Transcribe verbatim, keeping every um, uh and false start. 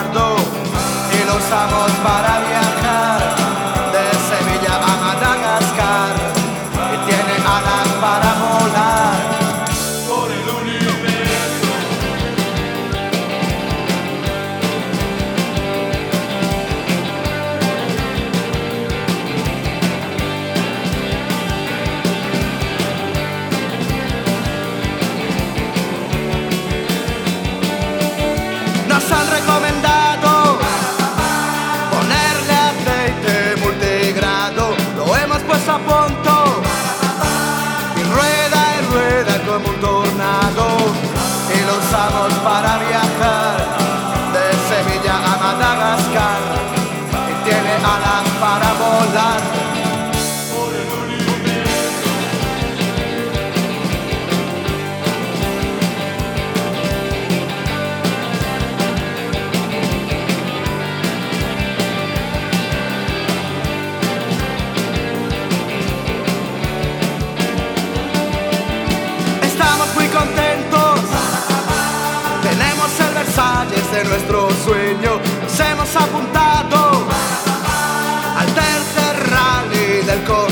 leopardo y lo usamos para viajar de Sevilla a Madagascar y tiene alas para volar por el universo. Nos han recomendado ponerle aceite multigrado, lo hemos puesto a punto y rueda y rueda como un tornado y lo usamos para viajar de Sevilla a Madagascar y tiene alas para volar por el universo. Estamos muy contentos, tenemos el Versalles de nuestro sueño, nos hemos apuntado al tercer rally del corazón.